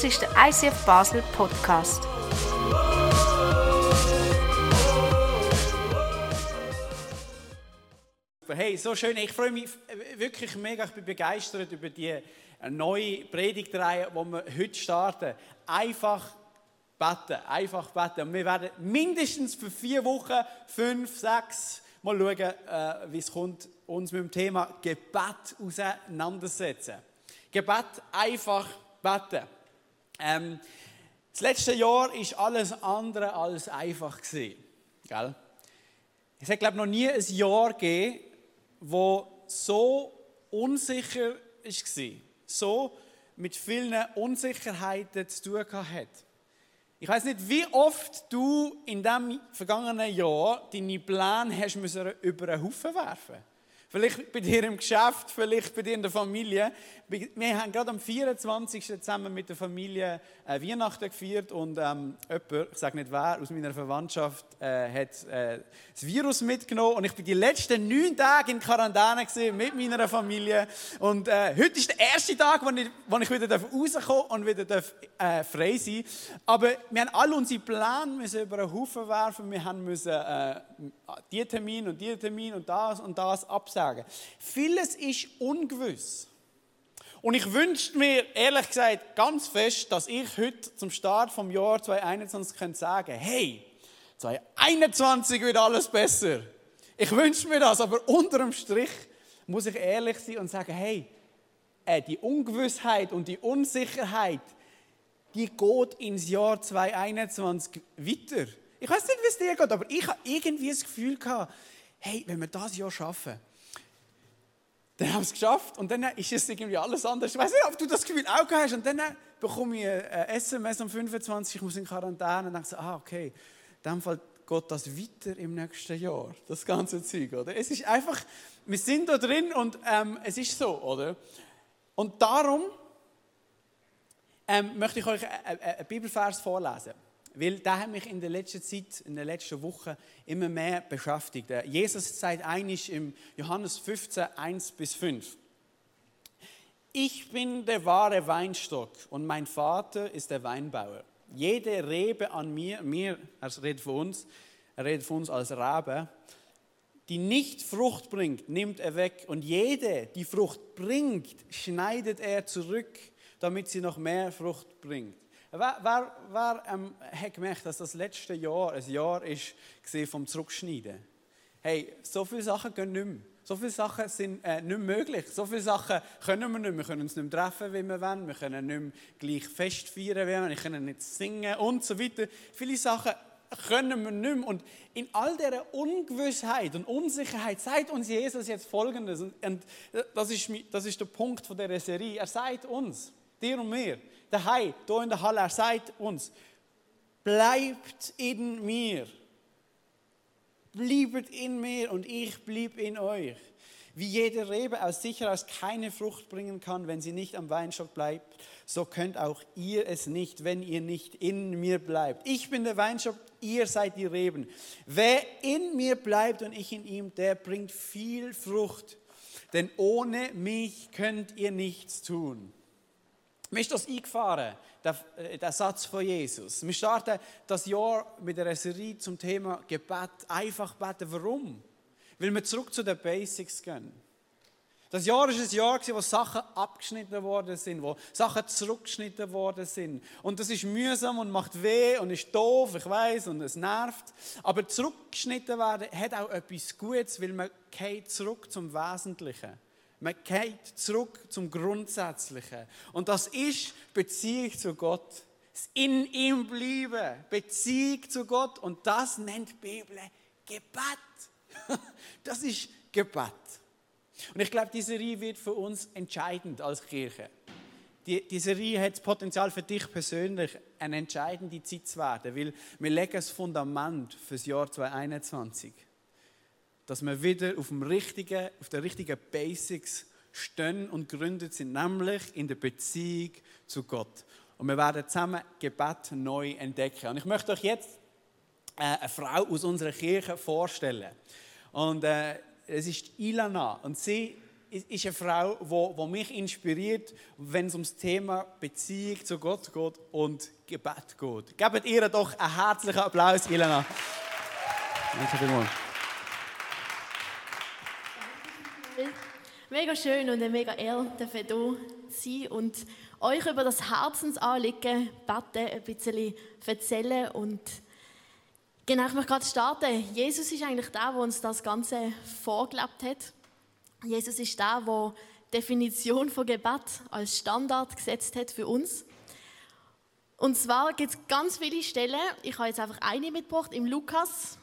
Das ist der ICF Basel Podcast. Hey, so schön. Ich freue mich wirklich mega. Ich bin begeistert über die neue Predigtreihe, die wir heute starten. Einfach beten. Einfach beten. Und wir werden mindestens für 4 Wochen, 5, 6 mal schauen, wie es kommt, uns mit dem Thema Gebet auseinandersetzen. Gebet, einfach beten. Das letzte Jahr war alles andere als einfach gewesen, gell? Es hat, glaube ich, noch nie ein Jahr gegeben, das so unsicher war, so mit vielen Unsicherheiten zu tun hat. Ich weiss nicht, wie oft du in diesem vergangenen Jahr deine Pläne hast müssen über den Haufen werfen. Vielleicht bei dir im Geschäft, vielleicht bei dir in der Familie. Wir haben gerade am 24. zusammen mit der Familie Weihnachten gefeiert und jemand, ich sage nicht wer, aus meiner Verwandtschaft hat das Virus mitgenommen und ich bin die letzten 9 Tage in Quarantäne gewesen, mit meiner Familie und heute ist der erste Tag, wo ich wieder rauskommen und wieder frei sein darf. Aber wir haben alle unsere Pläne über den Haufen werfen, wir haben müssen diesen Termin und das absagen. Vieles ist ungewiss. Und ich wünschte mir, ehrlich gesagt, ganz fest, dass ich heute zum Start vom Jahr 2021 sagen könnte, hey, 2021 wird alles besser. Ich wünsche mir das, aber unterm Strich muss ich ehrlich sein und sagen, hey, die Ungewissheit und die Unsicherheit, die geht ins Jahr 2021 weiter. Ich weiß nicht, wie es dir geht, aber ich habe irgendwie das Gefühl gehabt, hey, wenn wir das Jahr schaffen, dann haben wir es geschafft und dann ist es irgendwie alles anders. Ich weiß nicht, ob du das Gefühl auch hast. Und dann bekomme ich ein SMS am 25. Ich muss in Quarantäne und denke so, okay, in dem Fall geht das weiter im nächsten Jahr, das ganze Zeug, oder? Es ist einfach, wir sind da drin und es ist so, oder? Und darum möchte ich euch einen Bibelvers vorlesen. Weil der hat mich in der letzten Zeit, in der letzten Woche immer mehr beschäftigt. Jesus sagt eigentlich im Johannes 15, 1-5. Ich bin der wahre Weinstock und mein Vater ist der Weinbauer. Jede Rebe an mir, er redet von uns als Rebe, die nicht Frucht bringt, nimmt er weg. Und jede, die Frucht bringt, schneidet er zurück, damit sie noch mehr Frucht bringt. Wer hat gemerkt, dass das letzte Jahr ein Jahr ist vom Zurückschneiden? Hey, so viele Sachen gehen nicht mehr. So viele Sachen sind nicht mehr möglich. So viele Sachen können wir nicht mehr. Wir können uns nicht mehr treffen, wie wir wollen. Wir können nicht mehr gleich Fest feiern, wie wir wollen. Wir können nicht singen und so weiter. Viele Sachen können wir nicht mehr. Und in all dieser Ungewissheit und Unsicherheit sagt uns Jesus jetzt Folgendes. Und das ist der Punkt von dieser Serie. Er sagt uns, dir und mir, daheim, hier in der Halle, er sagt uns, bleibt in mir. Bleibt in mir und ich blieb in euch. Wie jede Rebe aus sich heraus keine Frucht bringen kann, wenn sie nicht am Weinstock bleibt, so könnt auch ihr es nicht, wenn ihr nicht in mir bleibt. Ich bin der Weinstock, ihr seid die Reben. Wer in mir bleibt und ich in ihm, der bringt viel Frucht. Denn ohne mich könnt ihr nichts tun. Mir ist das eingefahren, der Satz von Jesus. Wir starten das Jahr mit einer Serie zum Thema Gebet, einfach beten. Warum? Weil wir zurück zu den Basics gehen. Das Jahr war ein Jahr, wo Sachen abgeschnitten worden sind, wo Sachen zurückgeschnitten worden sind. Und das ist mühsam und macht weh und ist doof, ich weiss, und es nervt. Aber zurückgeschnitten werden hat auch etwas Gutes, weil man geht zurück zum Wesentlichen. Man geht zurück zum Grundsätzlichen. Und das ist Beziehung zu Gott. Das in ihm bleiben. Beziehung zu Gott. Und das nennt die Bibel Gebet. Das ist Gebet. Und ich glaube, diese Serie wird für uns entscheidend als Kirche. Die Serie hat das Potenzial für dich persönlich, eine entscheidende Zeit zu werden. Weil wir legen das Fundament für das Jahr 2021. Dass wir wieder auf den richtigen Basics stehen und gegründet sind, nämlich in der Beziehung zu Gott. Und wir werden zusammen Gebet neu entdecken. Und ich möchte euch jetzt eine Frau aus unserer Kirche vorstellen. Und es ist Ilana. Und sie ist eine Frau, die mich inspiriert, wenn es ums Thema Beziehung zu Gott geht und Gebet geht. Gebt ihr doch einen herzlichen Applaus, Ilana. Danke vielmals. Mega schön und eine mega Ehre, dürfen hier sein und euch über das Herzensanliegen beten, ein bisschen erzählen. Und genau, ich möchte gerade starten. Jesus ist eigentlich der, der uns das Ganze vorgelebt hat. Jesus ist der, der die Definition von Gebet als Standard gesetzt hat für uns. Und zwar gibt es ganz viele Stellen, ich habe jetzt einfach eine mitgebracht, im Lukas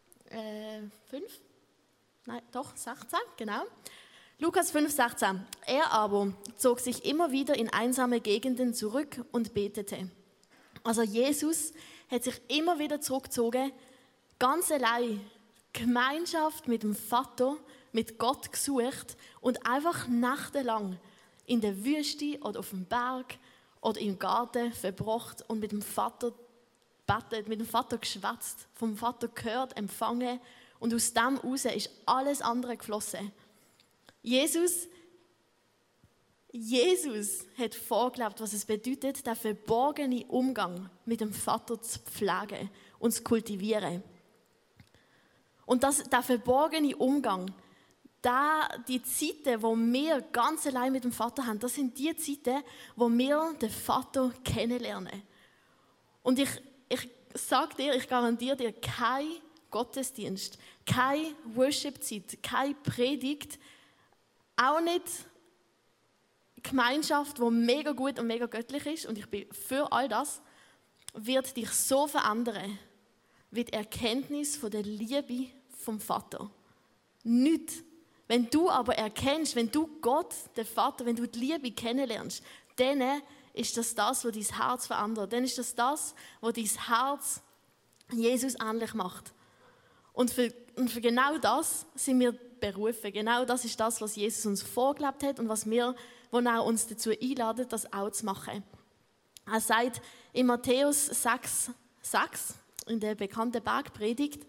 16, genau. Lukas 5,16. Er aber zog sich immer wieder in einsame Gegenden zurück und betete. Also Jesus hat sich immer wieder zurückgezogen, ganz allein Gemeinschaft mit dem Vater, mit Gott gesucht und einfach nächtelang in der Wüste oder auf dem Berg oder im Garten verbracht und mit dem Vater betet, mit dem Vater geschwätzt, vom Vater gehört, empfangen und aus dem heraus ist alles andere geflossen. Jesus hat vorgelebt, was es bedeutet, den verborgenen Umgang mit dem Vater zu pflegen und zu kultivieren. Und der verborgene Umgang, die Zeiten, wo wir ganz allein mit dem Vater haben, das sind die Zeiten, wo wir den Vater kennenlernen. Und ich sage dir, ich garantiere dir, kein Gottesdienst, keine Worship-Zeit, keine Predigt, auch nicht Gemeinschaft, die mega gut und mega göttlich ist, und ich bin für all das, wird dich so verändern, wie die Erkenntnis von der Liebe vom Vater. Nicht. Wenn du aber erkennst, wenn du Gott, den Vater, wenn du die Liebe kennenlernst, dann ist das, was dein Herz verändert. Dann ist das, was dein Herz Jesus ähnlich macht. Und für genau das sind wir berufen. Genau das ist das, was Jesus uns vorgelebt hat und wo er uns dazu einladet, das auch zu machen. Er sagt in Matthäus 6, in der bekannten Bergpredigt: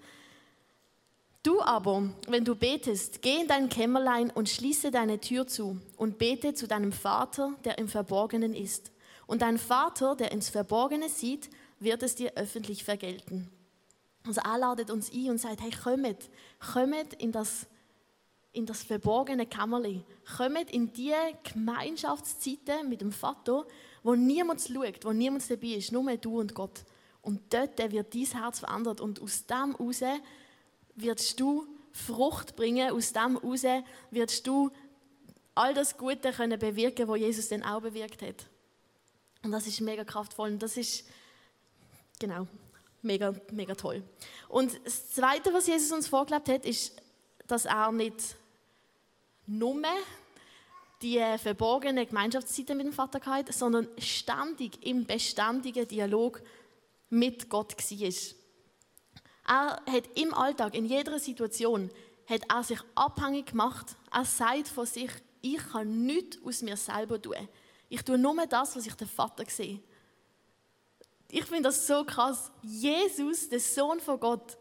Du aber, wenn du betest, geh in dein Kämmerlein und schließe deine Tür zu und bete zu deinem Vater, der im Verborgenen ist. Und dein Vater, der ins Verborgene sieht, wird es dir öffentlich vergelten. Also er ladet uns ein und sagt, hey, kommt in das verborgene Kämmerlein. Kommt in die Gemeinschaftszeiten mit dem Vater, wo niemand schaut, wo niemand dabei ist, nur du und Gott. Und dort wird dein Herz verändert und aus dem heraus wirst du Frucht bringen, aus dem heraus wirst du all das Gute können bewirken, was Jesus dann auch bewirkt hat. Und das ist mega kraftvoll und das ist, genau, mega, mega toll. Und das Zweite, was Jesus uns vorgelebt hat, ist, dass er nicht nur die verborgene Gemeinschaftszeiten mit dem Vater hatte, sondern ständig im beständigen Dialog mit Gott war. Er hat im Alltag, in jeder Situation, hat er sich abhängig gemacht. Er sagt von sich, ich kann nichts aus mir selber tun. Ich tue nur das, was ich den Vater sehe. Ich finde das so krass. Jesus, der Sohn von Gott,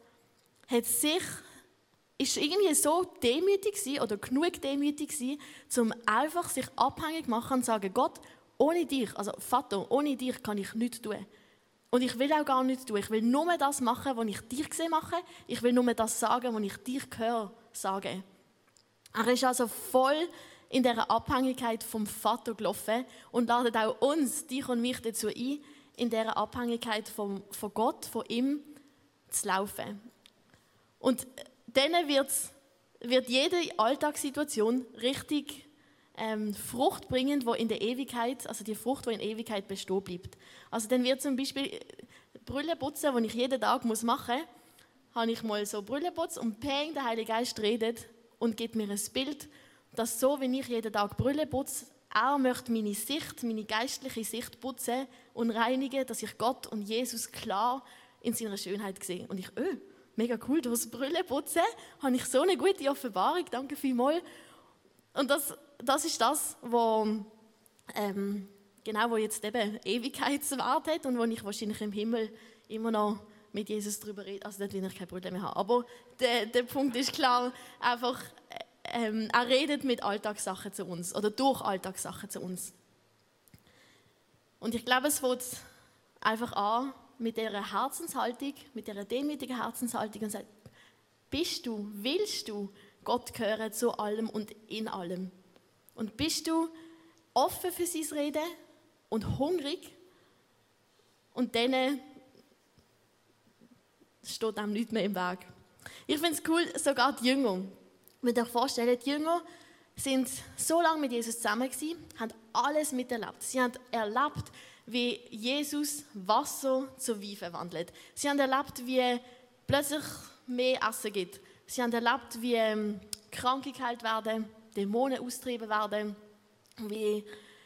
ist irgendwie so demütig gewesen, oder genug demütig gewesen, um einfach sich abhängig zu machen und zu sagen, Gott, ohne dich, also Vater, ohne dich kann ich nichts tun. Und ich will auch gar nichts tun. Ich will nur das machen, was ich dich gesehen mache. Ich will nur das sagen, was ich dich höre sagen. Er ist also voll in dieser Abhängigkeit vom Vater gelaufen und ladet auch uns, dich und mich dazu ein, in dieser Abhängigkeit von Gott, von ihm zu laufen. Und dann wird jede Alltagssituation richtig fruchtbringend, die in der Ewigkeit, also die Frucht, die in Ewigkeit bestehen bleibt. Also dann wird zum Beispiel Brille putzen, die ich jeden Tag machen muss, habe ich mal so Brille putzt und peng, der Heilige Geist redet und gibt mir ein Bild, dass so, wie ich jeden Tag Brille putze, er möchte meine Sicht, meine geistliche Sicht putzen und reinigen, dass ich Gott und Jesus klar in seiner Schönheit sehe. Und ich, mega cool, durch das Brille putzen habe ich so eine gute Offenbarung, danke vielmals. Und das ist das, wo jetzt eben Ewigkeitswert hat und wo ich wahrscheinlich im Himmel immer noch mit Jesus darüber rede. Also dort will ich kein Problem mehr haben. Aber der Punkt ist klar, einfach, er redet mit Alltagssachen zu uns oder durch Alltagssachen zu uns. Und ich glaube, es fängt einfach an mit dieser Herzenshaltung, mit dieser demütigen Herzenshaltung und sagt, willst du Gott gehören zu allem und in allem? Und bist du offen für sein Reden und hungrig? Und dann steht einem nichts mehr im Weg. Ich finde es cool, sogar die Jünger. Wenn ihr euch vorstellt, die Jünger sind so lange mit Jesus zusammen gewesen, haben alles miterlebt. Sie haben erlebt, wie Jesus Wasser zu Wein verwandelt. Sie haben erlebt, wie plötzlich mehr Essen gibt. Sie haben erlebt, wie Kranke geheilt werden, Dämonen austrieben werden, wie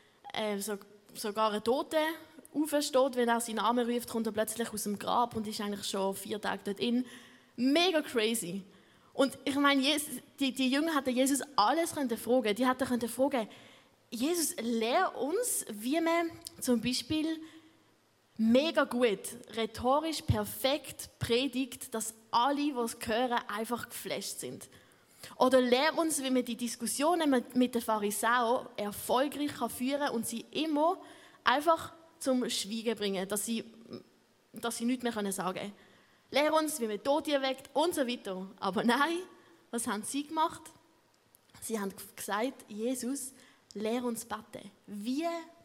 sogar ein Toter aufersteht, wenn er seinen Namen ruft, kommt er plötzlich aus dem Grab und ist eigentlich schon 4 Tage dort in. Mega crazy. Und ich meine, die Jünger hätten Jesus alles fragen. Die hätten fragen, Jesus, lehr uns, wie man zum Beispiel mega gut, rhetorisch perfekt predigt, dass alle, die es hören, einfach geflasht sind. Oder lehr uns, wie man die Diskussionen mit den Pharisäern erfolgreich führen kann und sie immer einfach zum Schweigen bringen, dass sie nichts mehr sagen können. Lehr uns, wie man Tote erweckt und so weiter. Aber nein, was haben sie gemacht? Sie haben gesagt, Jesus, lehr uns beten. Wie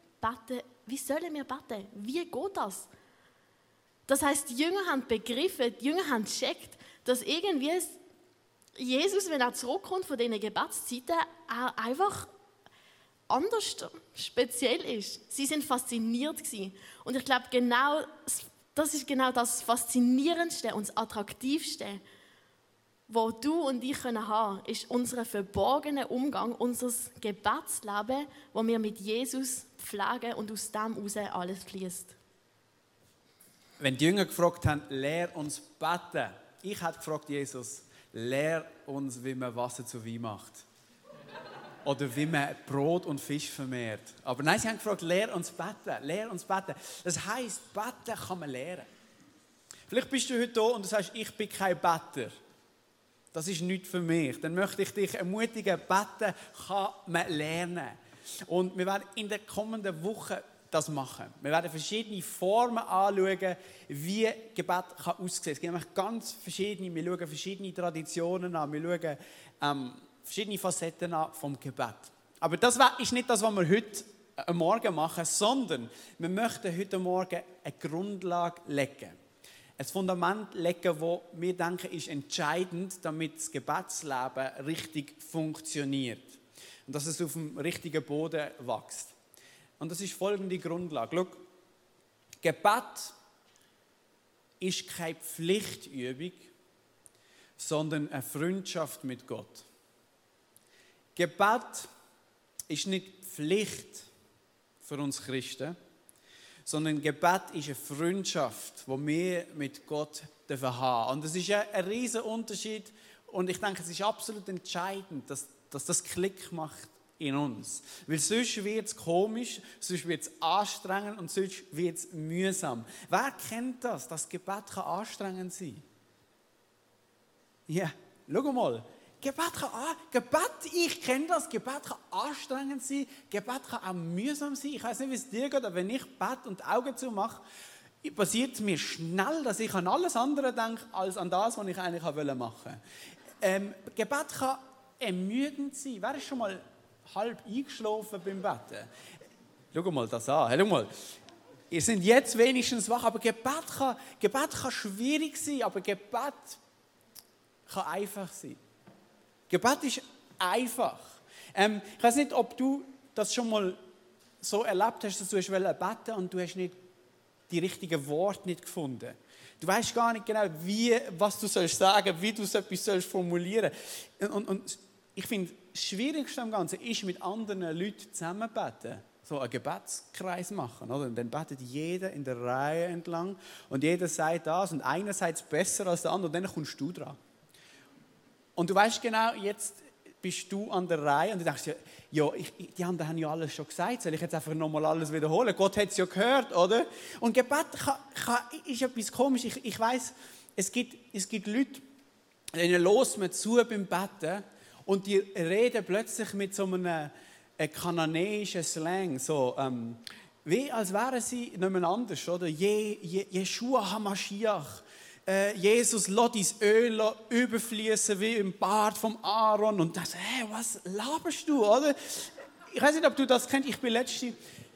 sollen wir beten? Wie geht das? Das heisst, die Jünger haben begriffen, die Jünger haben gecheckt, dass irgendwie Jesus, wenn er zurückkommt von diesen Gebetszeiten, er einfach anders speziell ist. Sie sind fasziniert gewesen. Und ich glaube, genau das ist genau das Faszinierendste und das Attraktivste, was du und ich haben können, ist unser verborgener Umgang, unser Gebetsleben, das wir mit Jesus pflegen und aus dem heraus alles fließt. Wenn die Jünger gefragt haben, lehr uns beten, ich hätte gefragt, Jesus, lehr uns, wie man Wasser zu Wein macht. Oder wie man Brot und Fisch vermehrt. Aber nein, sie haben gefragt, lehr uns beten, lehr uns beten. Das heisst, beten kann man lernen. Vielleicht bist du heute da und du sagst, ich bin kein Better. Das ist nichts für mich. Dann möchte ich dich ermutigen, beten kann man lernen. Und wir werden in der kommenden Woche das machen. Wir werden verschiedene Formen anschauen, wie Gebet aussehen kann. Es gibt ganz verschiedene, wir schauen verschiedene Traditionen an, wir schauen verschiedene Facetten an vom Gebet. Aber das ist nicht das, was wir heute Morgen machen, sondern wir möchten heute Morgen eine Grundlage legen. Ein Fundament legen, das wir denken, ist entscheidend, damit das Gebetsleben richtig funktioniert. Und dass es auf dem richtigen Boden wächst. Und das ist folgende Grundlage. Schau, Gebet ist keine Pflichtübung, sondern eine Freundschaft mit Gott. Gebet ist nicht Pflicht für uns Christen, sondern Gebet ist eine Freundschaft, die wir mit Gott haben dürfen. Und das ist ein riesiger Unterschied. Und ich denke, es ist absolut entscheidend, dass das Klick macht in uns. Weil sonst wird es komisch, sonst wird es anstrengend und sonst wird es mühsam. Wer kennt das, dass Gebet anstrengend sein kann? Ja, schau mal. Ich kenne das, Gebet kann anstrengend sein, Gebet kann auch mühsam sein. Ich weiß nicht, wie es dir geht, aber wenn ich bete und die Augen zumache, passiert es mir schnell, dass ich an alles andere denke, als an das, was ich eigentlich machen wollte. Gebet kann ermüdend sein. Wer ist schon mal halb eingeschlafen beim Beten? Schau mal das an. Schau mal. Ihr seid jetzt wenigstens wach, aber Gebet kann schwierig sein, aber Gebet kann einfach sein. Gebet ist einfach. Ich weiß nicht, ob du das schon mal so erlebt hast, dass du beten und du hast nicht die richtigen Worte nicht gefunden. Du weißt gar nicht genau, was du sagen sollst, wie du so etwas formulieren sollst. Und ich finde, das Schwierigste am Ganzen ist, mit anderen Leuten zusammen beten. So einen Gebetskreis machen. Oder? Und dann betet jeder in der Reihe entlang und jeder sagt das und einer sagt es besser als der andere und dann kommst du dran. Und du weißt genau, jetzt bist du an der Reihe und du denkst, ja, die anderen haben ja alles schon gesagt, soll ich jetzt einfach nochmal alles wiederholen? Gott hat es ja gehört, oder? Und Gebet ist etwas komisch. Ich weiss, es gibt Leute, denen hört man zu beim Beten Und die reden plötzlich mit so einem kananäischen Slang, so, wie als wären sie nicht mehr anders, oder? Jeshua HaMashiach, Jesus lässt dein Öl überfließen wie im Bart vom Aaron. Und das, was laberst du, oder? Ich weiß nicht, ob du das kennst. Ich bin letztens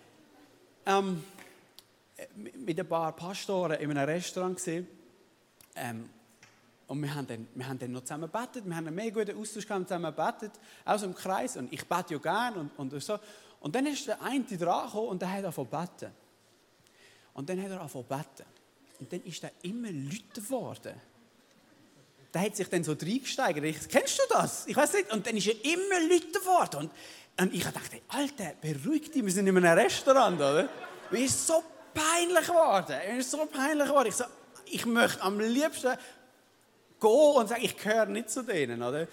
mit ein paar Pastoren in einem Restaurant gesehen. Und wir haben dann noch zusammen gebetet. Wir haben einen mega guten Austausch gehabt, zusammen gebetet, auch so im Kreis. Und ich bete ja gerne und so. Und dann ist der eine dran gekommen und der hat angefangen zu beten. Und dann hat er angefangen zu beten. Und dann ist er immer lauter geworden. Der hat sich dann so reingesteigert. Kennst du das? Ich weiß nicht. Und dann ist er immer lauter geworden. Und ich dachte, Alter, beruhig dich, wir sind in einem Restaurant, oder? Mir ist so peinlich geworden. Ich möchte am liebsten gehen und sagen, ich gehöre nicht zu denen, oder?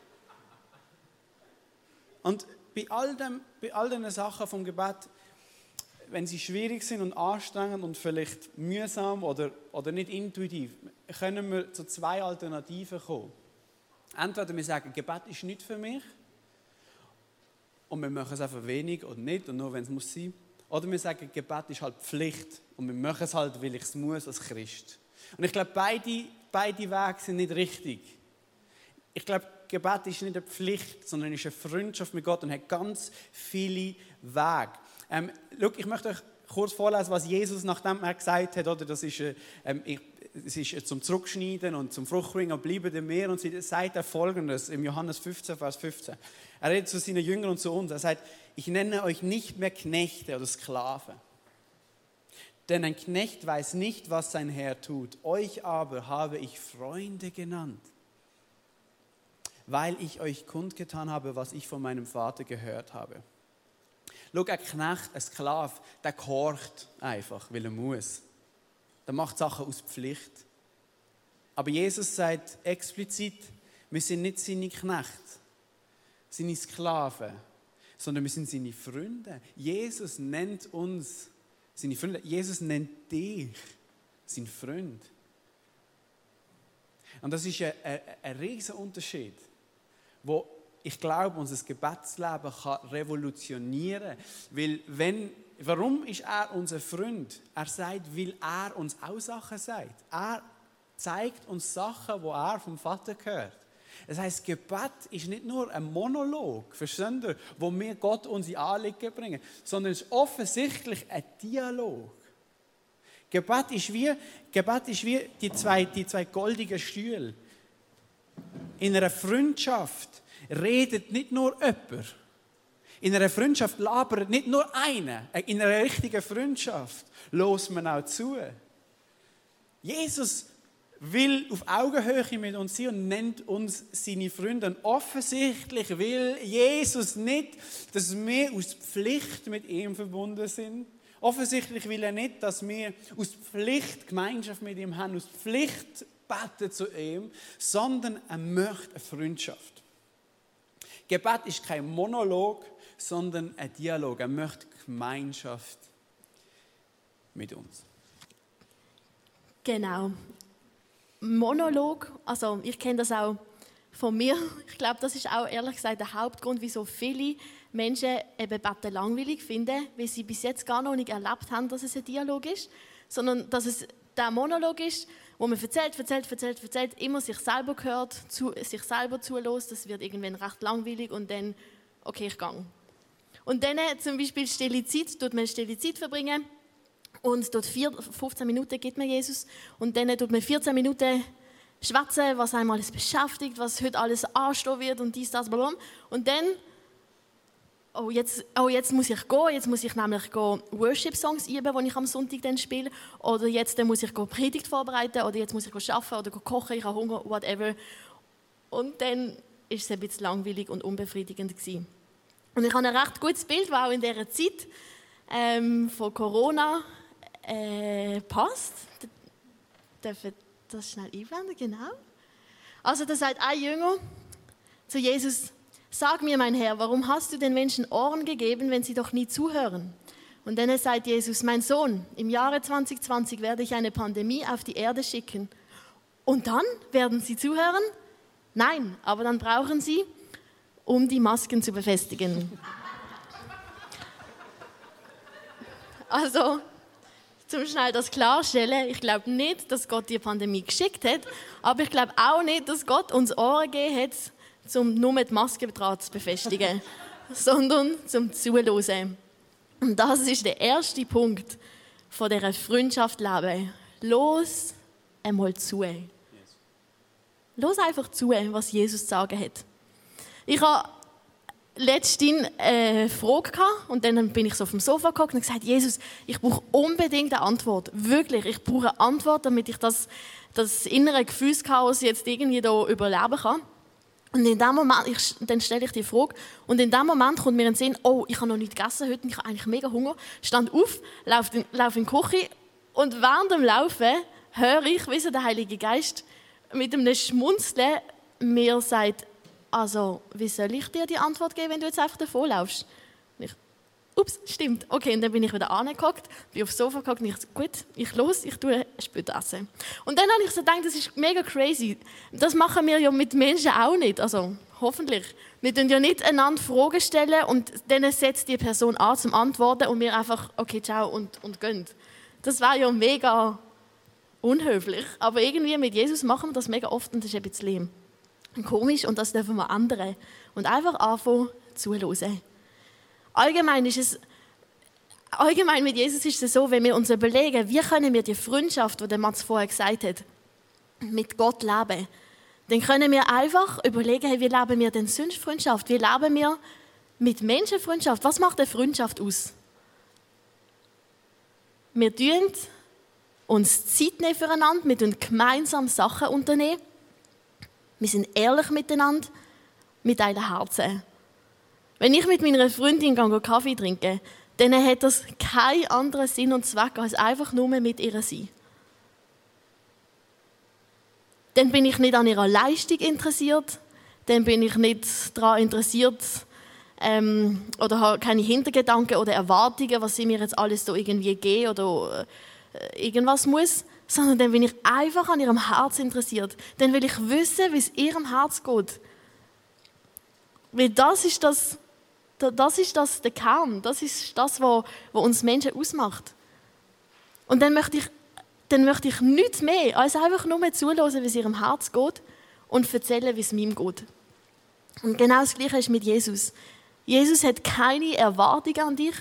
Und bei all diesen Sachen vom Gebet, wenn sie schwierig sind und anstrengend und vielleicht mühsam oder nicht intuitiv, können wir zu zwei Alternativen kommen. Entweder wir sagen, Gebet ist nicht für mich und wir machen es einfach wenig oder nicht und nur, wenn es muss sein. Oder wir sagen, Gebet ist halt Pflicht und wir machen es halt, weil ich es muss als Christ. Und ich glaube, beide Wege sind nicht richtig. Ich glaube, Gebet ist nicht eine Pflicht, sondern ist eine Freundschaft mit Gott und hat ganz viele Wege. Schau, ich möchte euch kurz vorlesen, was Jesus, nachdem er gesagt hat, oder, das ist, es ist zum Zurückschneiden und zum Fruchtbringen und bleiben im Meer. Und sie sagt er Folgendes im Johannes 15, Vers 15. Er redet zu seinen Jüngern und zu uns. Er sagt, ich nenne euch nicht mehr Knechte oder Sklaven. Denn ein Knecht weiß nicht, was sein Herr tut. Euch aber habe ich Freunde genannt, weil ich euch kundgetan habe, was ich von meinem Vater gehört habe. Schau, ein Knecht, ein Sklave, der gehorcht einfach, weil er muss. Der macht Sachen aus Pflicht. Aber Jesus sagt explizit, wir sind nicht seine Knechte, seine Sklaven, sondern wir sind seine Freunde. Jesus nennt uns seine Freunde. Jesus nennt dich sein Freund. Und das ist ein riesiger Unterschied, wo ich glaube, unser Gebetsleben kann revolutionieren. Weil warum ist er unser Freund? Er sagt, weil er uns auch Sachen sagt. Er zeigt uns Sachen, die er vom Vater gehört. Das heisst, Gebet ist nicht nur ein Monolog, versteht ihr, wo wir Gott unsere Anliegen bringen, sondern es ist offensichtlich ein Dialog. Gebet ist wie die zwei goldigen Stühle. In einer Freundschaft redet nicht nur jemand. In einer Freundschaft labert nicht nur einer. In einer richtigen Freundschaft lässt man auch zu. Jesus will auf Augenhöhe mit uns sein und nennt uns seine Freunde. Und offensichtlich will Jesus nicht, dass wir aus Pflicht mit ihm verbunden sind. Offensichtlich will er nicht, dass wir aus Pflicht Gemeinschaft mit ihm haben, aus Pflicht beten zu ihm, sondern er möchte eine Freundschaft. Gebet ist kein Monolog, sondern ein Dialog. Er möchte Gemeinschaft mit uns. Genau. Monolog, also ich kenne das auch von mir. Ich glaube, das ist auch ehrlich gesagt der Hauptgrund, wieso viele Menschen eben Beten langweilig finden, weil sie bis jetzt gar noch nicht erlebt haben, dass es ein Dialog ist, sondern dass es der Monolog ist, wo man erzählt, immer sich selber hört, sich selber zulässt. Das wird irgendwann recht langweilig und dann, okay, ich gehe. Und dann zum Beispiel stille Zeit verbringen. Und dort 15 Minuten gibt man Jesus und dann tut man 14 Minuten schwätzen, was einem alles beschäftigt, was heute alles anstehen wird und dies, das, blablabla. Und dann, jetzt muss ich gehen, jetzt muss ich nämlich Worship-Songs üben, die ich am Sonntag dann spiele. Oder jetzt muss ich Predigt vorbereiten oder jetzt muss ich arbeiten oder kochen, ich habe Hunger, whatever. Und dann ist es ein bisschen langweilig und unbefriedigend gewesen. Und ich habe ein recht gutes Bild, das auch in dieser Zeit von Corona passt. Darf ich das schnell einblenden? Genau. Also da sagt ein Jünger zu Jesus: Sag mir, mein Herr, warum hast du den Menschen Ohren gegeben, wenn sie doch nie zuhören? Und dann sagt Jesus: Mein Sohn, im Jahre 2020 werde ich eine Pandemie auf die Erde schicken. Und dann werden sie zuhören? Nein, aber dann brauchen sie um die Masken zu befestigen. Also, zum schnell das klarstellen, ich glaube nicht, dass Gott die Pandemie geschickt hat, aber ich glaube auch nicht, dass Gott uns Ohren gegeben hat, um nur die Maske dran zu befestigen, sondern zum Zuhören. Und das ist der erste Punkt von dieser Freundschaft leben. Los einmal zu. Los einfach zu, was Jesus zu sagen hat. Ich habe letztens eine Frage gehabt, und dann bin ich so auf dem Sofa geguckt und gesagt, Jesus, ich brauche unbedingt eine Antwort. Wirklich, ich brauche eine Antwort, damit ich das innere Gefühlschaos jetzt irgendwie da überleben kann. Und in dem Moment, dann stelle ich die Frage, und in dem Moment kommt mir in den Sinn, oh, ich habe noch nichts gegessen heute, ich habe eigentlich mega Hunger. Stand auf, laufe in die Küche, und während dem Laufen höre ich, wie so der Heilige Geist mit einem Schmunzeln mir sagt, also, wie soll ich dir die Antwort geben, wenn du jetzt einfach davon laufst? Und ich, ups, stimmt. Okay, und dann bin ich wieder angehockt, bin aufs Sofa gehockt und ich so, gut, ich tue später essen. Und dann habe ich so gedacht, das ist mega crazy. Das machen wir ja mit Menschen auch nicht, also hoffentlich. Wir tun ja nicht einander Fragen stellen und dann setzt die Person an zum Antworten und wir einfach, okay, ciao und gehen. Das wäre ja mega unhöflich, aber irgendwie mit Jesus machen wir das mega oft und das ist ein bisschen komisch und das dürfen wir ändern. Und einfach anfangen zuhören. Allgemein mit Jesus ist es so, wenn wir uns überlegen, wie können wir die Freundschaft, die der Mats vorher gesagt hat, mit Gott leben, dann können wir einfach überlegen, hey, wie leben wir denn sonst Freundschaft? Wie leben wir mit Menschen Freundschaft? Was macht eine Freundschaft aus? Wir tun uns Zeit nehmen füreinander, wir tun gemeinsam Sachen unternehmen. Wir sind ehrlich miteinander, wir teilen Herzen. Wenn ich mit meiner Freundin Kaffee trinke, dann hat das keinen anderen Sinn und Zweck, als einfach nur mit ihr sein. Dann bin ich nicht an ihrer Leistung interessiert, dann bin ich nicht daran interessiert oder habe keine Hintergedanken oder Erwartungen, was sie mir jetzt alles so irgendwie geben oder irgendwas muss, sondern dann bin ich einfach an ihrem Herz interessiert. Dann will ich wissen, wie es ihrem Herz geht. Weil das ist der Kern, das ist das, was uns Menschen ausmacht. Und dann möchte ich nichts mehr, als einfach nur zuhören, wie es ihrem Herz geht und erzählen, wie es meinem geht. Und genau das Gleiche ist mit Jesus. Jesus hat keine Erwartungen an dich.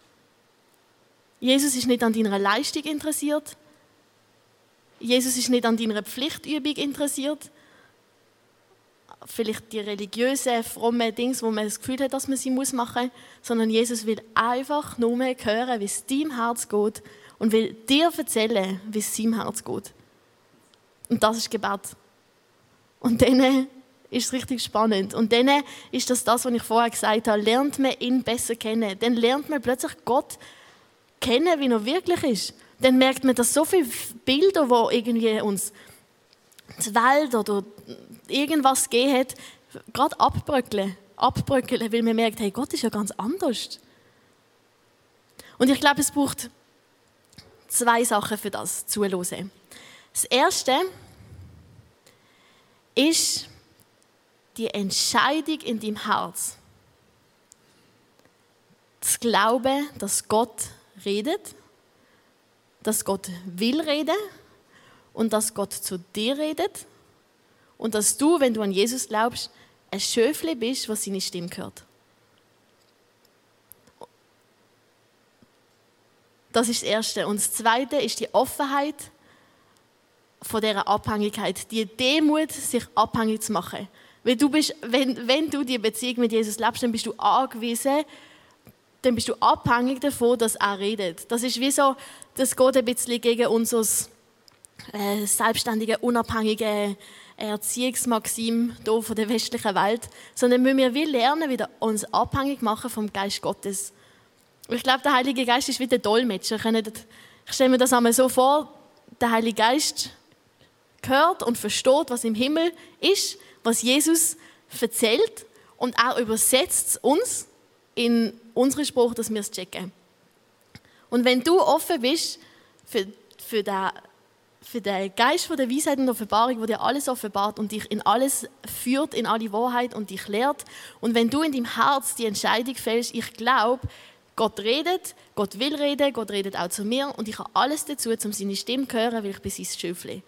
Jesus ist nicht an deiner Leistung interessiert. Jesus ist nicht an deiner Pflichtübung interessiert. Vielleicht die religiösen, frommen Dinge, wo man das Gefühl hat, dass man sie machen muss, sondern Jesus will einfach nur hören, wie es deinem Herz geht und will dir erzählen, wie es seinem Herz geht. Und das ist Gebet. Und dann ist es richtig spannend. Und dann ist das, was ich vorher gesagt habe, lernt man ihn besser kennen. Dann lernt man plötzlich Gott kennen, wie er wirklich ist. Dann merkt man, dass so viele Bilder, die irgendwie uns die Welt oder irgendwas gegeben hat, gerade abbröckeln, weil man merkt, hey, Gott ist ja ganz anders. Und ich glaube, es braucht 2 Sachen für das Zuhören. Das Erste ist die Entscheidung in deinem Herz. Das Glauben, dass Gott redet, dass Gott will reden und dass Gott zu dir redet und dass du, wenn du an Jesus glaubst, ein Schöfli bist, was seine Stimme hört. Das ist das Erste. Und das Zweite ist die Offenheit von dieser Abhängigkeit, die Demut, sich abhängig zu machen. Weil du bist, wenn du die Beziehung mit Jesus lebst, dann bist du angewiesen, dann bist du abhängig davon, dass er redet. Das ist wie so, das geht ein bisschen gegen unser selbstständige, unabhängige Erziehungsmaxim hier von der westlichen Welt, sondern müssen wir wie lernen, wieder uns abhängig machen vom Geist Gottes. Und ich glaube, der Heilige Geist ist wie der Dolmetscher. Ich stelle mir das einmal so vor, der Heilige Geist hört und versteht, was im Himmel ist, was Jesus erzählt und er übersetzt es uns in unseren Spruch, dass wir es checken. Und wenn du offen bist für für den Geist von der Weisheit und Offenbarung, der dir alles offenbart und dich in alles führt, in alle Wahrheit und dich lehrt. Und wenn du in deinem Herz die Entscheidung fällst, ich glaube, Gott redet, Gott will reden, Gott redet auch zu mir und ich habe alles dazu, um seine Stimme zu hören, weil ich bin sein Schöfli.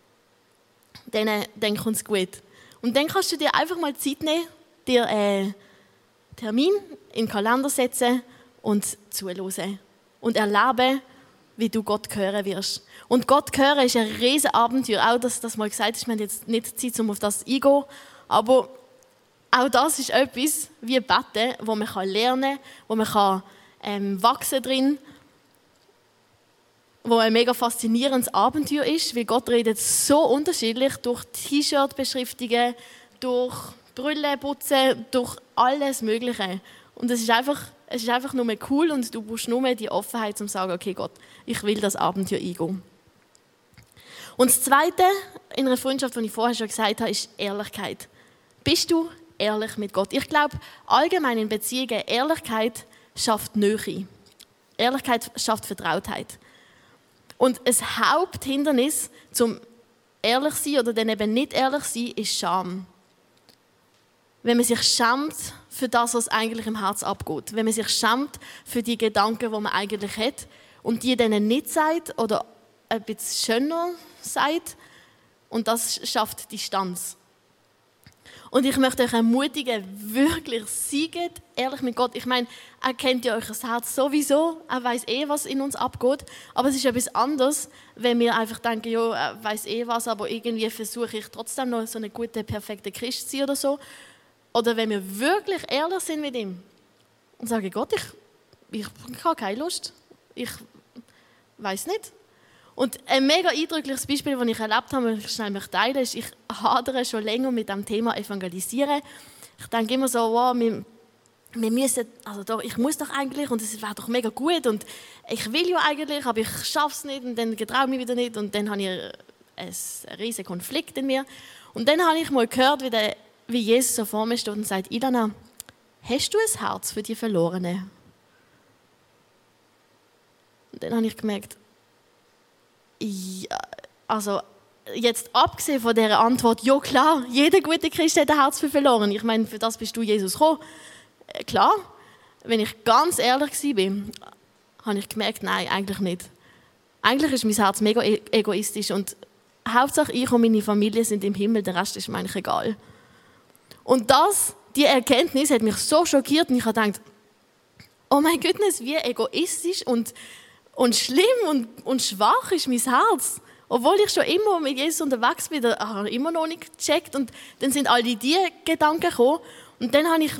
Dann kommt es gut. Und dann kannst du dir einfach mal Zeit nehmen, dir einen Termin in den Kalender setzen und zuhören. Und erleben, wie du Gott hören wirst. Und Gott hören ist ein riesen Abenteuer. Auch, dass das mal gesagt ist, wir haben jetzt nicht Zeit, um auf das einzugehen. Aber auch das ist etwas wie Beten, wo man lernen kann, wo man wachsen drin, wo ein mega faszinierendes Abenteuer ist, weil Gott redet so unterschiedlich durch T-Shirt-Beschriftungen, durch Brille putzen, durch alles Mögliche. Und es ist einfach nur cool und du brauchst nur die Offenheit, um zu sagen, okay Gott, ich will das Abenteuer eingehen. Und das Zweite in einer Freundschaft, die ich vorher schon gesagt habe, ist Ehrlichkeit. Bist du ehrlich mit Gott? Ich glaube, allgemein in Beziehungen, Ehrlichkeit schafft Nähe. Ehrlichkeit schafft Vertrautheit. Und ein Haupthindernis zum ehrlich sein oder dann eben nicht ehrlich sein, ist Scham. Wenn man sich schämt für das, was eigentlich im Herz abgeht. Wenn man sich schämt für die Gedanken, die man eigentlich hat und die denen nicht sagt oder ein bisschen schöner sagt. Und das schafft Distanz. Und ich möchte euch ermutigen, wirklich seid ehrlich mit Gott. Ich meine, er kennt ja euer Herz sowieso, er weiß was in uns abgeht. Aber es ist etwas anderes, wenn wir einfach denken, ja, er weiß was, aber irgendwie versuche ich trotzdem noch so eine gute, perfekte Christ zu sein oder so. Oder wenn wir wirklich ehrlich sind mit ihm und sagen, Gott, ich habe keine Lust, ich weiß nicht. Und ein mega eindrückliches Beispiel, das ich erlebt habe, das ich schnell teilen möchte, ist, ich hadere schon länger mit dem Thema Evangelisieren. Ich denke immer so, wow, wir müssen, also doch, ich muss doch eigentlich und es wäre doch mega gut und ich will ja eigentlich, aber ich schaffe es nicht und dann getraue ich mich wieder nicht und dann habe ich einen riesen Konflikt in mir. Und dann habe ich mal gehört, wie Jesus so vor mir steht und sagt, Ilana, hast du ein Herz für die Verlorenen? Und dann habe ich gemerkt, ja, also jetzt abgesehen von dieser Antwort, ja klar, jeder gute Christ hat ein Herz für Verlorene. Ich meine, für das bist du, Jesus, gekommen. Klar, wenn ich ganz ehrlich war, habe ich gemerkt, nein, eigentlich nicht. Eigentlich ist mein Herz mega egoistisch und Hauptsache ich und meine Familie sind im Himmel, der Rest ist mir eigentlich egal. Und die Erkenntnis hat mich so schockiert und ich habe gedacht, oh mein Gott, wie egoistisch und schlimm und schwach ist mein Herz. Obwohl ich schon immer mit Jesus unterwegs bin, habe ich immer noch nicht gecheckt. Und dann sind all diese Gedanken gekommen. Und dann hat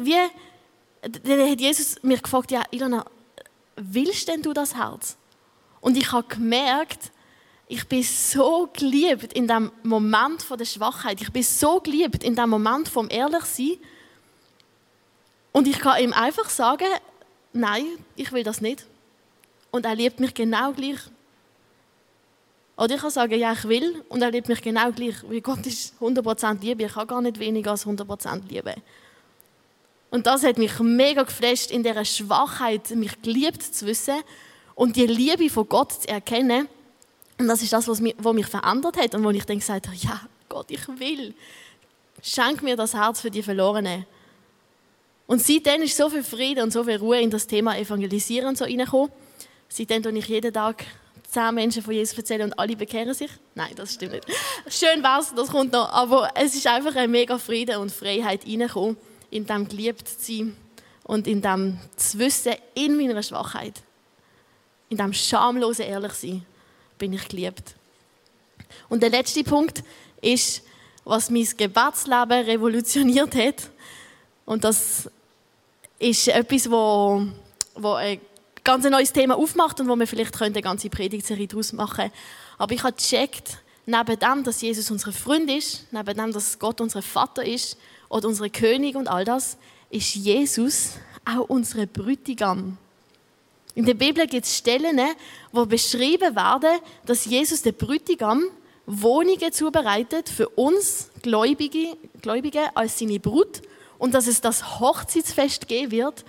Jesus mich gefragt, ja, Ilana, willst denn du das Herz? Und ich habe gemerkt, ich bin so geliebt in dem Moment der Schwachheit. Ich bin so geliebt in dem Moment vom Ehrlichsein. Und ich kann ihm einfach sagen, nein, ich will das nicht. Und er liebt mich genau gleich. Oder ich kann sagen, ja, ich will, und er liebt mich genau gleich. Weil Gott ist 100% Liebe. Ich kann gar nicht weniger als 100% Liebe. Und das hat mich mega geflasht, in dieser Schwachheit, mich geliebt zu wissen und die Liebe von Gott zu erkennen. Und das ist das, was mich verändert hat und wo ich dann gesagt habe, ja, Gott, ich will. Schenk mir das Herz für die Verlorenen. Und seitdem ist so viel Frieden und so viel Ruhe in das Thema Evangelisieren so reingekommen. Seitdem erzähle ich jeden Tag 10 Menschen von Jesus erzählen und alle bekehren sich. Nein, das stimmt nicht. Schön wär's, das kommt noch. Aber es ist einfach ein mega Frieden und Freiheit reingekommen, in dem geliebt zu sein und in dem zu wissen, in meiner Schwachheit, in dem schamlosen Ehrlichsein, bin ich geliebt. Und der letzte Punkt ist, was mein Gebetsleben revolutioniert hat. Und das ist etwas, wo ein ganz neues Thema aufmacht und wo wir vielleicht eine ganze Predigtserie daraus machen können. Aber ich habe gecheckt, neben dem, dass Jesus unser Freund ist, neben dem, dass Gott unser Vater ist oder unser König und all das, ist Jesus auch unser Bräutigam. In der Bibel gibt es Stellen, wo beschrieben werden, dass Jesus, der Bräutigam, Wohnungen zubereitet für uns Gläubige als seine Brut und dass es das Hochzeitsfest geben wird,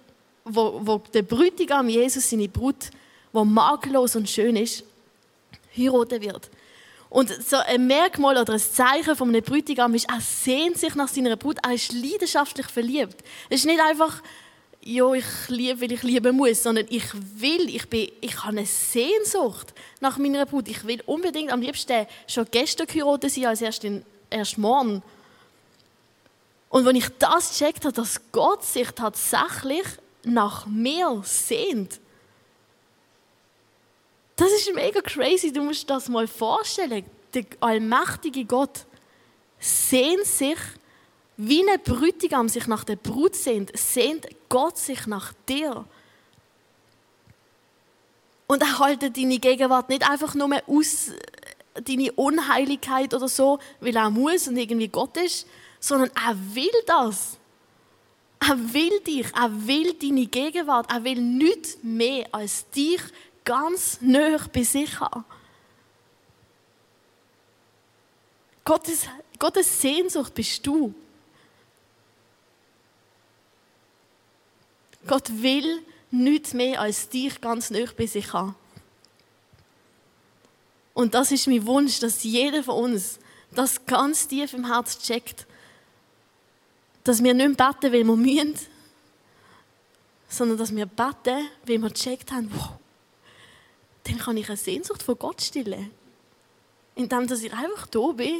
wo der Bräutigam Jesus, seine Brut, wo makellos und schön ist, heiraten wird. Und so ein Merkmal oder ein Zeichen von einem Bräutigam ist, er sehnt sich nach seiner Brut, er ist leidenschaftlich verliebt. Es ist nicht einfach, ja, ich liebe, weil ich lieben muss, sondern ich habe eine Sehnsucht nach meiner Brut. Ich will unbedingt am liebsten schon gestern geheiratet sein, als erst morgen. Und wenn ich das gecheckt habe, dass Gott sich tatsächlich nach mir sehnt, das ist mega crazy, du musst dir das mal vorstellen. Der allmächtige Gott sehnt sich, wie ein Bräutigam sich nach der Brut sehnt Gott sich nach dir. Und er hält deine Gegenwart nicht einfach nur aus, deine Unheiligkeit oder so, weil er muss und irgendwie Gott ist, sondern er will das. Er will dich, er will deine Gegenwart, er will nichts mehr als dich ganz nahe bei sich haben. Gottes Sehnsucht bist du. Gott will nichts mehr als dich ganz nahe bei sich haben. Und das ist mein Wunsch, dass jeder von uns das ganz tief im Herz checkt. Dass wir nicht mehr beten, weil wir müssen, sondern dass wir beten, weil wir gecheckt haben, wow, dann kann ich eine Sehnsucht von Gott stillen. Indem dass ich einfach da bin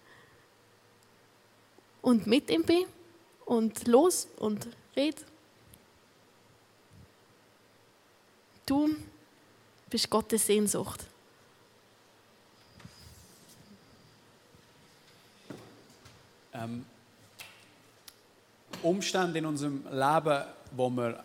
und mit ihm bin und los und rede. Du bist Gottes Sehnsucht. Umstände in unserem Leben, wo wir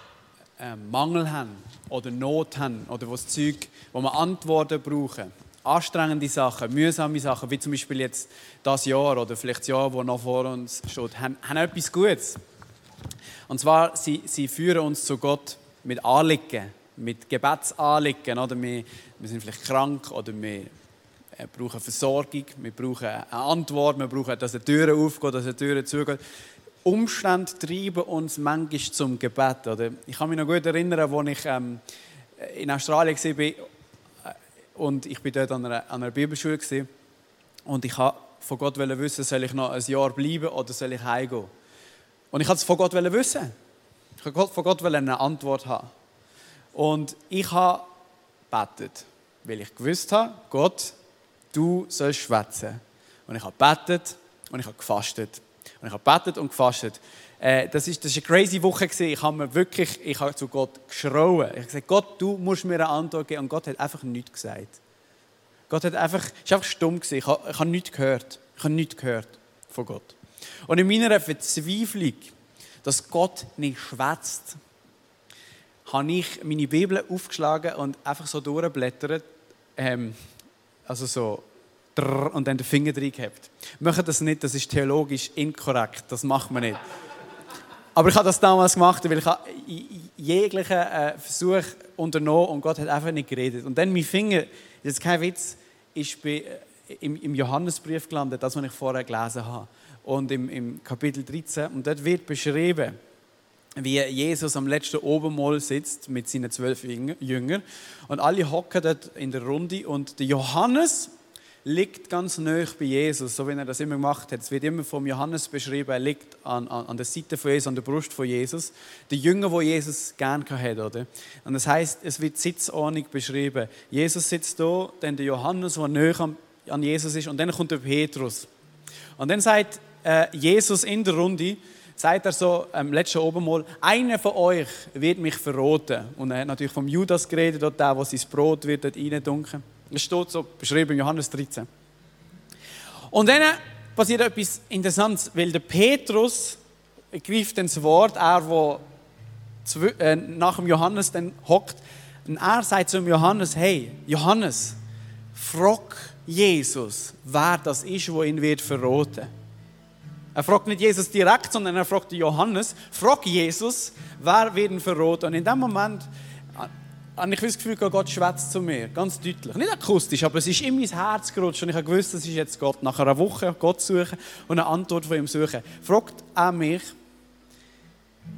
Mangel haben oder Not haben oder wo wir Antworten brauchen, anstrengende Sachen, mühsame Sachen, wie zum Beispiel jetzt das Jahr oder vielleicht das Jahr, das noch vor uns steht, haben etwas Gutes. Und zwar, sie führen uns zu Gott mit Anliegen, mit Gebetsanliegen. Oder wir sind vielleicht krank oder wir brauchen Versorgung, wir brauchen eine Antwort, wir brauchen, dass eine Tür aufgeht, dass eine Tür zugeht. Umstände treiben uns manchmal zum Gebet. Oder? Ich kann mich noch gut erinnern, als ich in Australien war und ich war dort an einer Bibelschule war. Und ich wollte von Gott wissen, soll ich noch ein Jahr bleiben oder soll ich heimgehen? Und ich wollte es von Gott wissen. Ich wollte von Gott eine Antwort haben. Und ich habe gebetet, weil ich gewusst habe, Gott, du sollst schwätzen. Und ich habe gebetet und ich habe gefastet. Und ich habe gebetet und gefastet. Das war eine crazy Woche. Ich habe zu Gott geschrauen. Ich habe gesagt, Gott, du musst mir eine Antwort geben. Und Gott hat einfach nichts gesagt. Gott ist einfach stumm gewesen. Ich habe nichts gehört. Ich habe nichts gehört von Gott. Und in meiner Verzweiflung, dass Gott nicht schwätzt, habe ich meine Bibel aufgeschlagen und einfach so durchblättert. Also so. Und dann den Finger drin gehabt. Macht das nicht, das ist theologisch inkorrekt. Das macht man nicht. Aber ich habe das damals gemacht, weil ich jeglichen Versuch unternommen und Gott hat einfach nicht geredet. Und dann mein Finger, das ist kein Witz, ist im Johannesbrief gelandet, das, was ich vorher gelesen habe. Und im Kapitel 13. Und dort wird beschrieben, wie Jesus am letzten Obermahl sitzt mit seinen 12 Jüngern. Und alle hocken dort in der Runde. Und der Johannes liegt ganz nahe bei Jesus, so wie er das immer gemacht hat. Es wird immer vom Johannes beschrieben, er liegt an der Seite von Jesus, an der Brust von Jesus. Der Jünger, wo Jesus gerne hatte, oder? Und das heisst, es wird Sitzordnung beschrieben. Jesus sitzt da, dann der Johannes, der nahe an Jesus ist, und dann kommt der Petrus. Und dann sagt Jesus in der Runde, sagt er so am letzten Obermahl, einer von euch wird mich verraten. Und er hat natürlich vom Judas geredet, der sein Brot wird dort reindunken. Das steht so beschrieben in Johannes 13. Und dann passiert etwas Interessantes, weil der Petrus greift ins Wort, er, der nach dem Johannes dann hockt, und er sagt zum Johannes, hey, Johannes, frag Jesus, wer das ist, der ihn wird verraten. Er fragt nicht Jesus direkt, sondern er fragt Johannes, frag Jesus, wer wird ihn verraten. Und in dem Moment habe ich das Gefühl, Gott schwätzt zu mir, ganz deutlich. Nicht akustisch, aber es ist in mein Herz gerutscht und ich habe gewusst, das ist jetzt Gott. Nach einer Woche Gott suchen und eine Antwort von ihm suchen. Fragt er mich,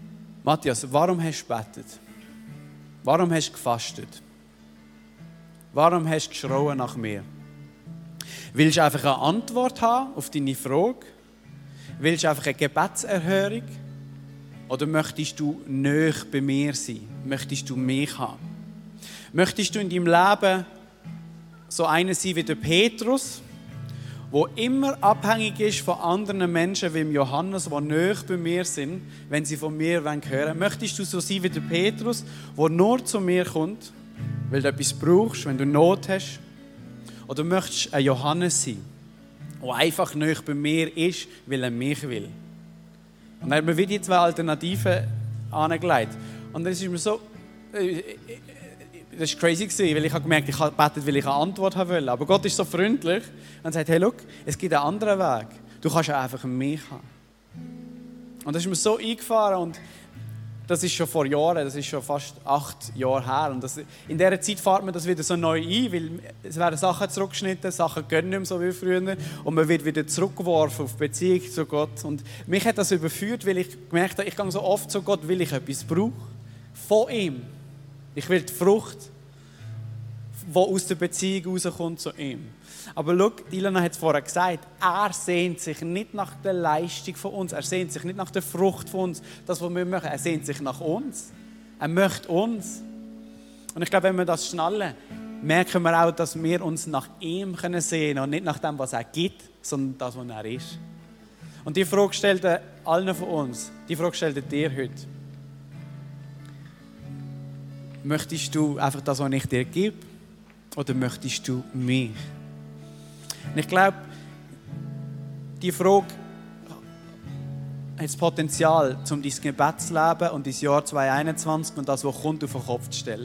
Matthias, warum hast du gebetet? Warum hast du gefastet? Warum hast du geschrauen nach mir? Willst du einfach eine Antwort haben auf deine Frage? Willst du einfach eine Gebetserhörung? Oder möchtest du nahe bei mir sein? Möchtest du mich haben? Möchtest du in deinem Leben so einer sein wie der Petrus, der immer abhängig ist von anderen Menschen wie Johannes, die nahe bei mir sind, wenn sie von mir hören wollen? Möchtest du so sein wie der Petrus, der nur zu mir kommt, weil du etwas brauchst, wenn du Not hast? Oder möchtest du ein Johannes sein, der einfach nahe bei mir ist, weil er mich will? Und dann hat mir wieder die zwei Alternativen angelegt. Und das ist mir so... Das war crazy, weil ich habe gemerkt, ich habe gebetet, weil ich eine Antwort haben wollte. Aber Gott ist so freundlich und sagt, hey, schau, es gibt einen anderen Weg. Du kannst ja einfach mich haben. Und das ist mir so eingefahren und das ist schon vor Jahren, das ist schon fast 8 Jahre her. Und in dieser Zeit fährt man das wieder so neu ein, weil es werden Sachen zurückgeschnitten, Sachen gehen nicht mehr so wie früher und man wird wieder zurückgeworfen auf die Beziehung zu Gott. Und mich hat das überführt, weil ich gemerkt habe, ich gehe so oft zu Gott, weil ich etwas brauche. Von ihm. Ich will die Frucht, die aus der Beziehung rauskommt, zu ihm. Aber schau, Ilana hat es vorher gesagt, er sehnt sich nicht nach der Leistung von uns, er sehnt sich nicht nach der Frucht von uns, das, was wir machen, er sehnt sich nach uns. Er möchte uns. Und ich glaube, wenn wir das schnallen, merken wir auch, dass wir uns nach ihm sehen können und nicht nach dem, was er gibt, sondern das, was er ist. Und die Frage stellt er allen von uns, die Frage stellt er dir heute. Möchtest du einfach das, was ich dir gebe? Oder möchtest du mich? Und ich glaube, die Frage hat das Potenzial, um dein Gebetsleben und dein Jahr 2021 und das, was kommt, auf den Kopf zu stellen.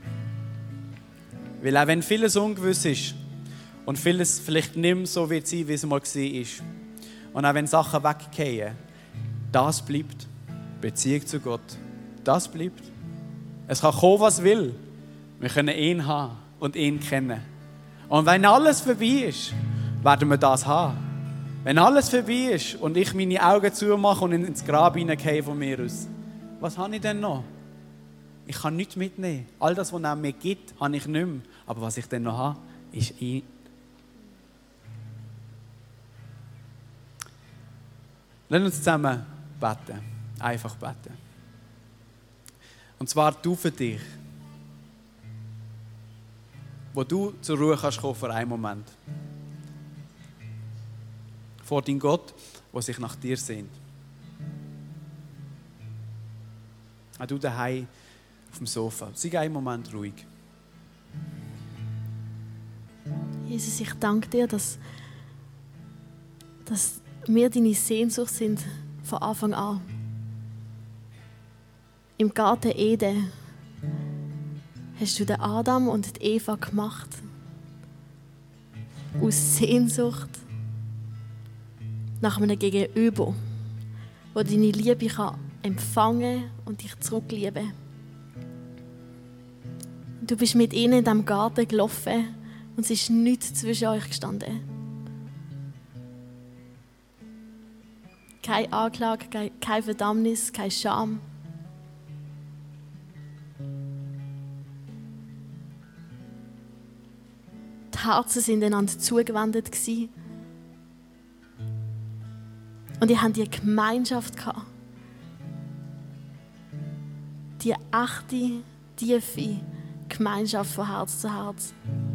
Weil auch wenn vieles ungewiss ist und vieles vielleicht nicht mehr so wird sein, wie es mal war, und auch wenn Sachen weggehen, das bleibt. Beziehung zu Gott, das bleibt. Es kann kommen, was will. Wir können ihn haben und ihn kennen. Und wenn alles vorbei ist, werden wir das haben. Wenn alles vorbei ist und ich meine Augen zumache und ins Grab hineingehe von mir aus, was habe ich denn noch? Ich kann nichts mitnehmen. All das, was er mir gibt, habe ich nicht mehr. Aber was ich dann noch habe, ist ihn. Lass uns zusammen beten. Einfach beten. Und zwar du für dich. Wo du zur Ruhe kannst kommen für einen Moment. Vor deinem Gott, der sich nach dir sehnt. Auch du daheim auf dem Sofa. Sei einen Moment ruhig. Jesus, ich danke dir, dass wir deine Sehnsucht sind von Anfang an. Im Garten Eden hast du den Adam und die Eva gemacht. Aus Sehnsucht nach einem Gegenüber, wo deine Liebe kann empfangen und dich zurücklieben. Du bist mit ihnen in diesem Garten gelaufen und es ist nichts zwischen euch gestanden. Keine Anklage, keine Verdammnis, keine Scham. Die Herzen sind einander zugewendet gewesen. Und ihr habt die Gemeinschaft gehabt. Die echte, tiefe Gemeinschaft von Herz zu Herz.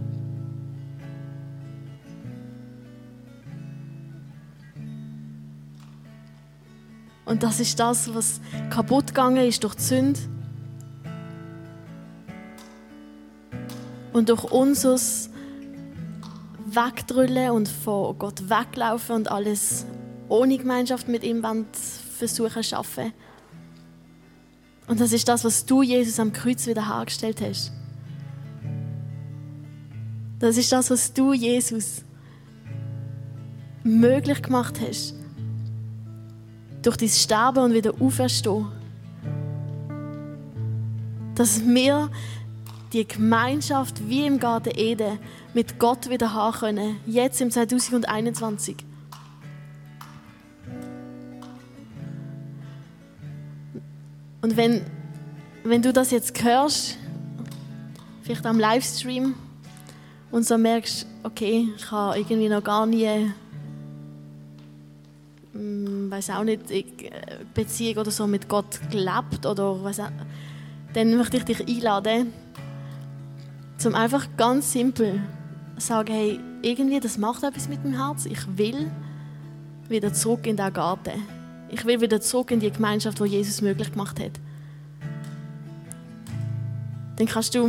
Und das ist das, was kaputt gegangen ist durch die Sünde. Und durch unser Wegdrüllen und von Gott weglaufen und alles ohne Gemeinschaft mit ihm versuchen zu schaffen. Und das ist das, was du, Jesus, am Kreuz wiederhergestellt hast. Das ist das, was du, Jesus, möglich gemacht hast. Durch dein Sterben und wieder Auferstehen. Dass wir die Gemeinschaft wie im Garten Eden mit Gott wieder haben können, jetzt im 2021. Und wenn du das jetzt hörst, vielleicht am Livestream und so merkst, okay, ich habe irgendwie noch gar nie, weiß auch nicht, Beziehung oder so mit Gott gelebt oder was auch, dann möchte ich dich einladen, zum einfach ganz simpel sagen, hey, irgendwie, das macht etwas mit meinem Herz. Ich will wieder zurück in den Garten. Ich will wieder zurück in die Gemeinschaft, die Jesus möglich gemacht hat. Dann kannst du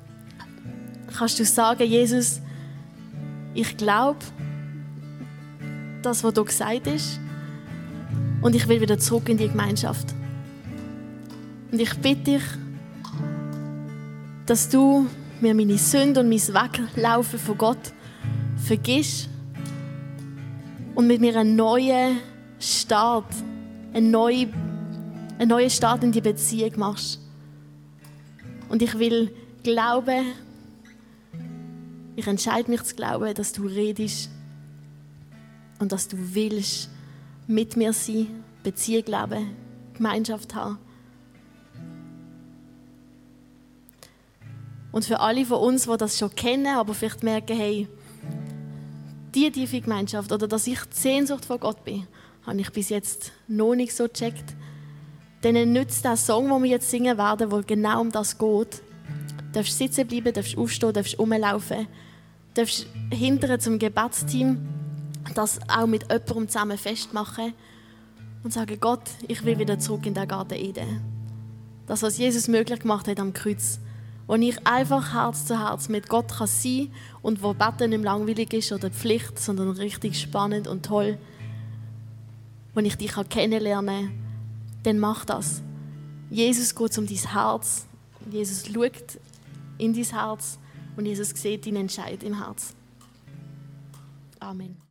sagen, Jesus, ich glaube, das, was du gesagt hast, und ich will wieder zurück in die Gemeinschaft. Und ich bitte dich, dass du mir meine Sünde und mein Weglaufen von Gott vergisst und mit mir einen neuen Start in die Beziehung machst. Und ich will glauben, ich entscheide mich zu glauben, dass du redest und dass du willst mit mir sein, Beziehung leben, Gemeinschaft haben. Und für alle von uns, die das schon kennen, aber vielleicht merken, hey, die tiefe Gemeinschaft oder dass ich die Sehnsucht von Gott bin, habe ich bis jetzt noch nicht so gecheckt. Denen nützt der Song, den wir jetzt singen werden, wo genau um das geht. Du darfst sitzen bleiben, darfst aufstehen, darfst rumlaufen, darfst hinterher zum Gebetsteam das auch mit jemandem zusammen festmachen und sagen, Gott, ich will wieder zurück in den Garten Eden. Das, was Jesus möglich gemacht hat am Kreuz. Wo ich einfach Herz zu Herz mit Gott kann sein und wo Beten nicht langweilig ist oder Pflicht, sondern richtig spannend und toll. Wo ich dich kennenlernen kann, dann mach das. Jesus geht um dein Herz. Jesus schaut in dein Herz und Jesus sieht deinen Entscheid im Herz. Amen.